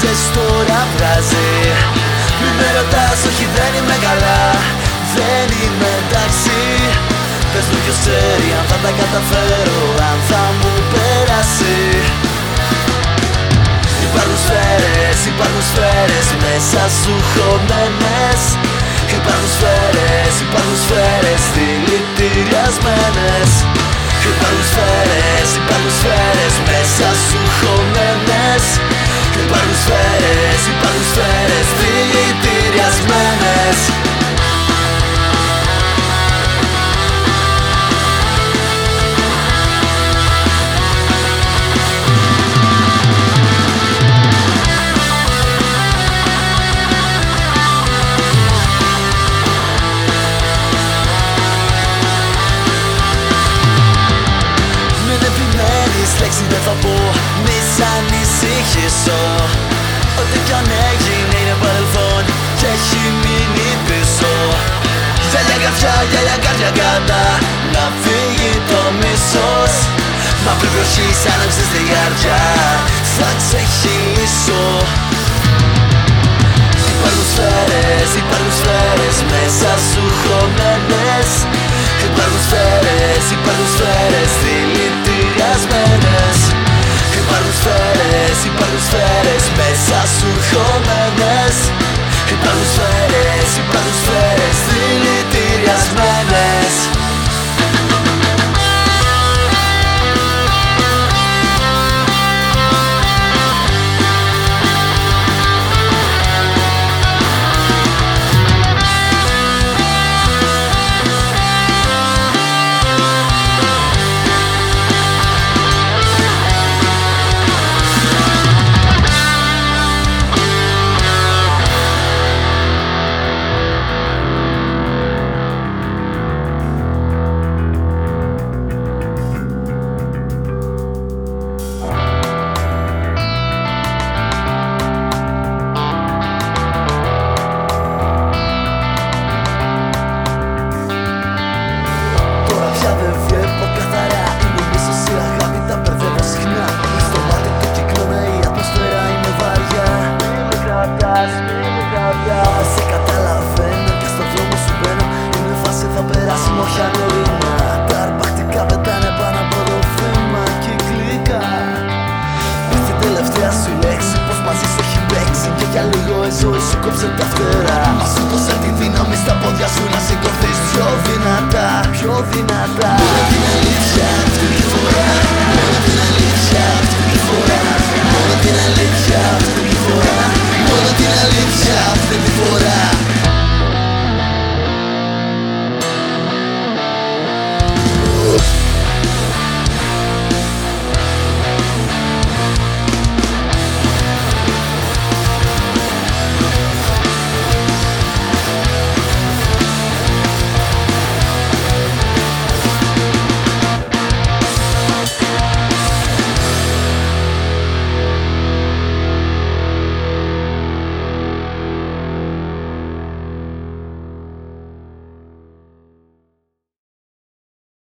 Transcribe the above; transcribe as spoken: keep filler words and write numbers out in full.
ξέρεις τώρα βράζει. Μη με ρωτάς, όχι δεν είμαι καλά, δεν είμαι εντάξει. Πες μου ποιος ξέρει αν θα τα καταφέρω, αν θα μου περάσει. Υπάρχουν σφαίρες, υπάρχουν σφαίρες μέσα σου χωμένες. Υπάρχουν σφαίρες, υπάρχουν σφαίρες δηλητηριασμένες. Υπάρχουν σφαίρες, υπάρχουν σφαίρες μέσα σου χωμένες. Υπάρχουν σφαίρες, υπάρχουν σφαίρες δηλητηριασμένες. Λέξη δεν θα πω, μη σ' ανησυχήσω. Ό,τι κι αν έγινε είναι παρελθόν και έχει μείνει πίσω. Γυαλιά καρδιά, γυαλιά καρδιά κατά, να φύγει το μίσος. Μαύρη βροχή σαν να ψεις τη καρδιά, θα ξεχύσω. Υπάρχουν σφαίρες, υπάρχουν σφαίρες μέσα